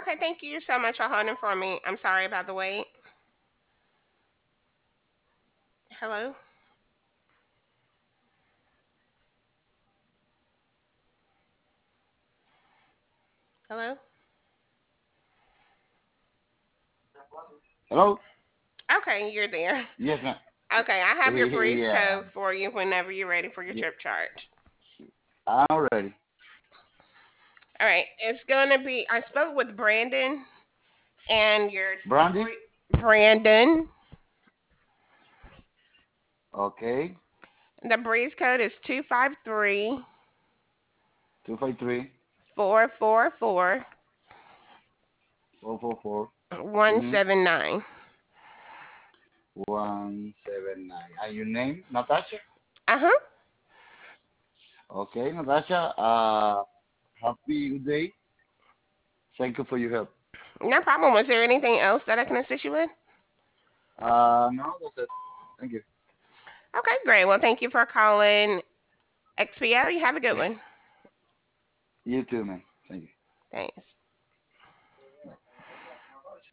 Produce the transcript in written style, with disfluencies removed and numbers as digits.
Okay, thank you so much for holding for me. I'm sorry about the wait. Hello? Hello? Hello? Okay, you're there. Yes, ma'am. Okay, I have your breeze Yeah. code for you whenever you're ready for your Yeah. trip charge. I'm ready. All right, it's gonna be. I spoke with Brandon and your Brandy? Brandon. Okay. The breeze code is 253 253 444 444 179. 179. And your name, Natasha? Uh huh. Okay, Natasha. Happy good day. Thank you for your help. No problem. Was there anything else that I can assist you with? No, that's it. Thank you. Okay, great. Well, thank you for calling XPO. You have a good one. You too, man. Thank you. Thanks.